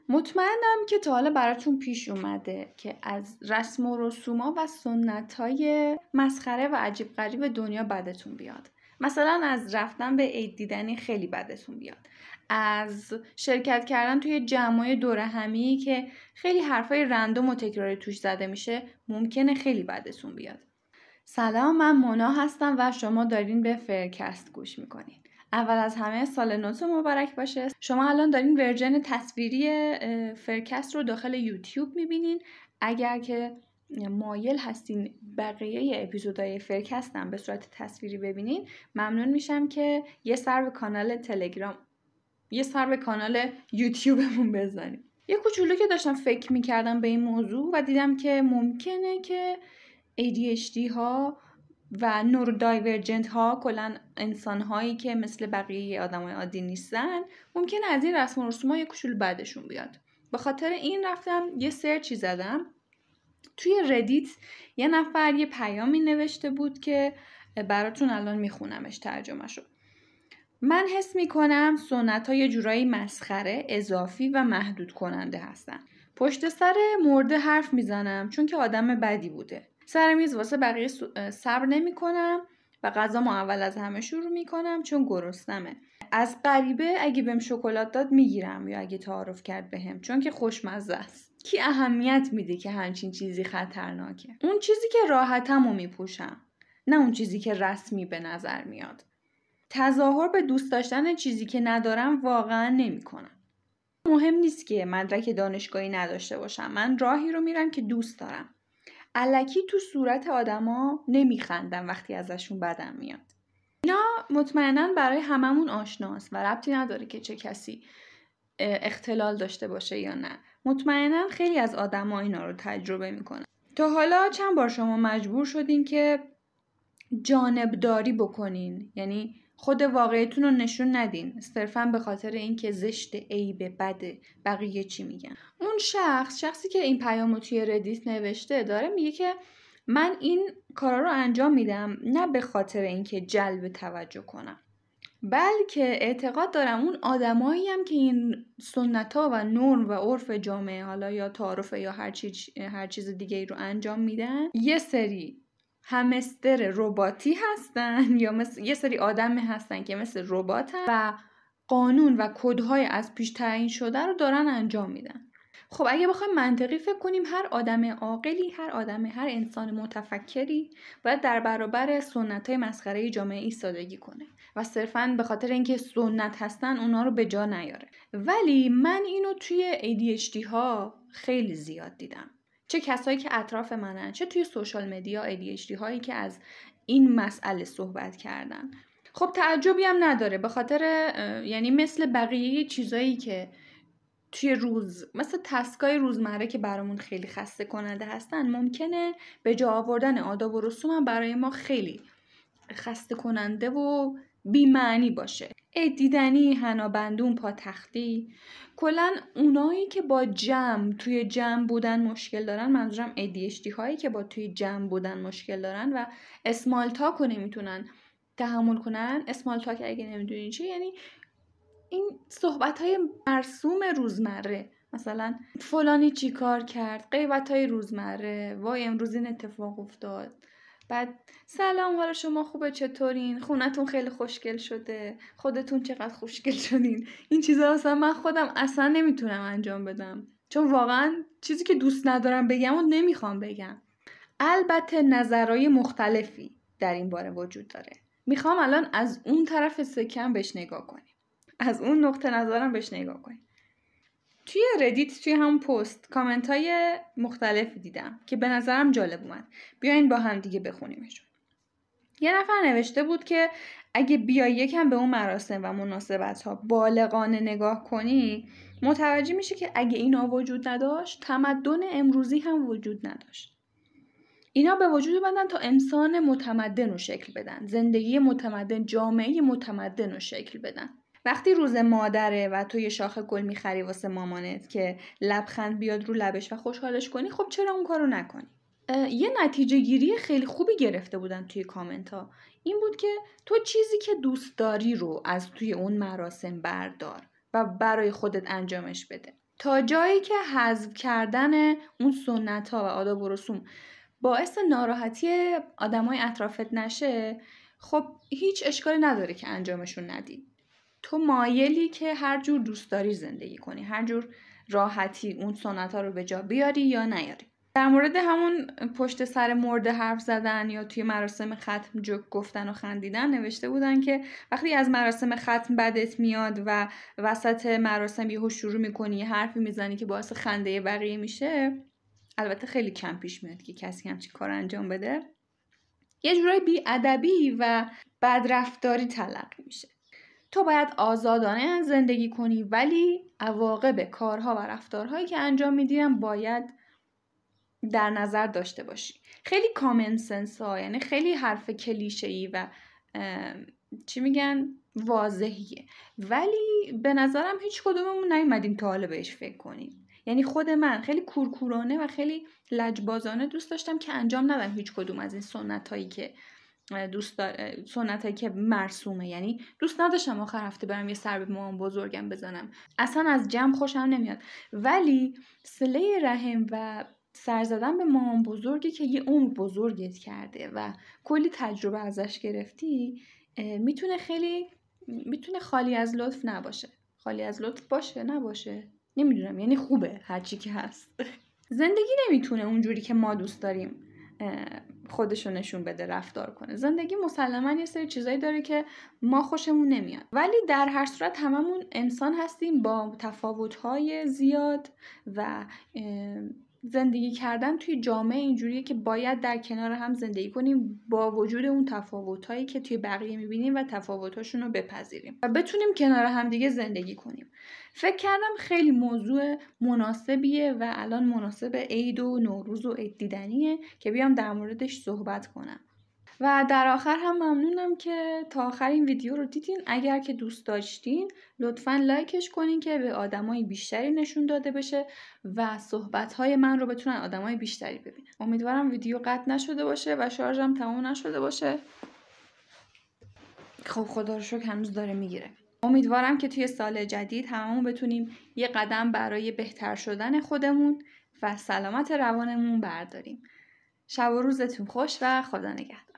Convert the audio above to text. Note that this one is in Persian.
مطمئنم که تا حالا براتون پیش اومده که از رسم و رسوما و سنت‌های مسخره و عجیب غریب دنیا بدتون بیاد. مثلا از رفتن به عید دیدنی خیلی بدتون بیاد. از شرکت کردن توی جمعای دور همی که خیلی حرفای رندوم و تکراری توش زده میشه ممکنه خیلی بدتون بیاد. سلام، من مونا هستم و شما دارین به فرکست گوش میکنین. اول از همه سال نوتون مبارک باشه. شما الان دارین ورژن تصویری فرکست رو داخل یوتیوب میبینین. اگر که مایل هستین بقیه اپیزودهای فرکست هم به صورت تصویری ببینین، ممنون میشم که یه سر به کانال تلگرام، یه سر به کانال یوتیوبمون بزنین. یه کوچولو که داشتم فکر میکردم به این موضوع و دیدم که ممکنه که ADHD ها و نورودایورجنت ها، کلا انسان هایی که مثل بقیه آدمای عادی نیستن، ممکنه از این رسم و رسوم یه کوچولو بعدشون بیاد. به خاطر این رفتم یه سرچی زدم توی ردیت. یه نفر یه پیامی نوشته بود که براتون الان میخونمش ترجمه‌شو. من حس میکنم سنت ها یه جورایی مسخره، اضافی و محدود کننده هستن. پشت سر مرده حرف میزنم چون که آدم بدی بوده. سر میز واسه بقیه صبر نمی کنم و غذامو اول از همه شروع می کنم چون گرسنمه. از غریبه اگه بهم شکلات داد میگیرم یا اگه تعارف کرد بهم چون که خوشمزه است. کی اهمیت میده که همچین چیزی خطرناکه؟ اون چیزی که راحتمو میپوشم، نه اون چیزی که رسمی به نظر میاد. تظاهر به دوست داشتن چیزی که ندارم واقعا نمیکنم. مهم نیست که مدرک دانشگاهی نداشته باشم. من راهی رو میرم که دوست دارم. الکی تو صورت آدما نمیخندم وقتی ازشون بدم میاد. اینا مطمئناً برای هممون آشناست و ربطی نداره که چه کسی اختلال داشته باشه یا نه. مطمئناً خیلی از آدما اینا رو تجربه میکنن. تا حالا چند بار شما مجبور شدین که جانبداری بکنین، یعنی خود واقعیتون رو نشون ندین صرفاً به خاطر اینکه زشت، عیب، بده، بقیه چی میگن. اون شخصی که این پیامو توی ردیت نوشته داره میگه که من این کارا رو انجام میدم نه به خاطر اینکه جلب توجه کنم، بلکه اعتقاد دارم اون آدمایی هم که این سنت‌ها و نرم و عرف جامعه، حالا یا تعارف یا هر چیز دیگه ای رو انجام میدن، یه سری همستر رباتی هستن یا یه سری آدم هستن که مثل رباتن و قانون و کدهای از پیش تعیین شده رو دارن انجام میدن. خب اگه بخوایم منطقی فکر کنیم، هر آدم عاقلی، هر انسان متفکری باید در برابر سنت‌های مسخره جامعه ایستادگی کنه و صرفاً به خاطر اینکه سنت هستن اونا رو به جا نیاره. ولی من اینو توی ADHD ها خیلی زیاد دیدم. چه کسایی که اطراف منن، چه توی سوشال مدیا ADHD هایی که از این مسئله صحبت کردن. خب تعجبی هم نداره، به خاطر یعنی مثل بقیه چیزایی که توی مثل تسکای روزمره که برامون خیلی خسته کننده هستن، ممکنه به جا آوردن آداب و رسوم هم برای ما خیلی خسته کننده و بی‌معنی باشه. عید دیدنی، حنابندون، پاتختی، کلا اونایی که با توی جمع بودن مشکل دارن، منظورم ADHD هایی که با توی جمع بودن مشکل دارن و اسمال تاک رو نمیتونن تحمل کنن. اسمال تاک اگه نمیدونین چی یعنی، این صحبت‌های مرسوم روزمره، مثلا فلانی چی کار کرد، غیبت‌های روزمره، وای امروز این اتفاق افتاد، بعد سلام حال شما خوبه، چطورین، خونتون خیلی خوشگل شده، خودتون چقدر خوشگل شدین. این چیزا اصلا من خودم اصلا نمیتونم انجام بدم چون واقعا چیزی که دوست ندارم بگم و نمیخوام بگم. البته نظرهای مختلفی در این باره وجود داره. میخوام الان از اون طرف سکم بهش نگاه کنیم، از اون نقطه نظرم بهش نگاه کنیم. توی ردیت، توی همون پست، کامنت های مختلفی دیدم که به نظرم جالب اومد. بیاین با هم دیگه بخونیمشون. یه نفر نوشته بود که اگه بیای یکم به اون مراسم و مناسبت ها بالغانه نگاه کنی، متوجه میشه که اگه اینا وجود نداشت، تمدن امروزی هم وجود نداشت. اینا به وجود اومدن تا انسان متمدن رو شکل بدن، زندگی متمدن، جامعه متمدن رو شکل بدن. وقتی روز مادره و تو یه شاخه گل میخری واسه مامانت که لبخند بیاد رو لبش و خوشحالش کنی، خب چرا اون کارو نکنی؟ یه نتیجه گیری خیلی خوبی گرفته بودن توی کامنت ها. این بود که تو چیزی که دوست داری رو از توی اون مراسم بردار و برای خودت انجامش بده. تا جایی که حذف کردن اون سنت‌ها و آداب و رسوم باعث ناراحتی آدمای اطرافت نشه، خب هیچ اشکالی نداره که انجامشون ندی. تو مایلی که هر جور دوست داری زندگی کنی، هر جور راحتی اون سنت‌ها رو به جا بیاری یا نیاری. در مورد همون پشت سر مرده حرف زدن یا توی مراسم ختم جوک گفتن و خندیدن نوشته بودن که وقتی از مراسم ختم بدت میاد و وسط مراسم یهو شروع میکنی یه حرفی میزنی که باعث خنده بقیه میشه، البته خیلی کم پیش میاد که کسی همچین کار انجام بده، یه جورای بی‌ادبی و بدرفتاری تلقی میشه. تو باید آزادانه زندگی کنی، ولی عواقب کارها و رفتارهایی که انجام میدیم باید در نظر داشته باشی. خیلی کامن سنس ها، یعنی خیلی حرف کلیشه‌ای و چی میگن واضحیه، ولی به نظرم هیچ کدوممون نیومدیم تا حالا بهش فکر کنیم. یعنی خود من خیلی کورکورانه و خیلی لجبازانه دوست داشتم که انجام ندم هیچ کدوم از این سنتایی که سنتایی که مرسومه. یعنی دوست نداشتم آخر هفته برم یه سر به مامان بزرگم بزنم، اصلا از جمع خوشم نمیاد، ولی صله رحم و سر زدن به مامان بزرگی که یه عمر بزرگت کرده و کلی تجربه ازش گرفتی میتونه خالی از لطف نباشه. خالی از لطف باشه نباشه نمیدونم، یعنی خوبه هرچی که هست. زندگی نمیتونه اونجوری که ما دوست داریم خودشو نشون بده رفتار کنه. زندگی مسلماً یه سری چیزایی داره که ما خوشمون نمیاد، ولی در هر صورت هممون انسان هستیم با تفاوت‌های زیاد و زندگی کردن توی جامعه اینجوریه که باید در کنار هم زندگی کنیم با وجود اون تفاوت‌هایی که توی بقیه می‌بینیم و تفاوت‌هاشون رو بپذیریم و بتونیم کنار هم دیگه زندگی کنیم. فکر کردم خیلی موضوع مناسبیه و الان مناسب عید و نوروز و عید دیدنیه که بیام در موردش صحبت کنم. و در آخر هم ممنونم که تا آخر این ویدیو رو دیدین. اگر که دوست داشتین لطفاً لایکش کنین که به آدمای بیشتری نشون داده بشه و صحبت‌های من رو بتونن آدمای بیشتری ببینن. امیدوارم ویدیو قطع نشده باشه و شارژم تموم نشده باشه. خب خدا رو شکر هنوز داره میگیره. امیدوارم که توی سال جدید هممون بتونیم یه قدم برای بهتر شدن خودمون و سلامت روانمون برداریم. شب و روزتون خوش و خدا نگهدار.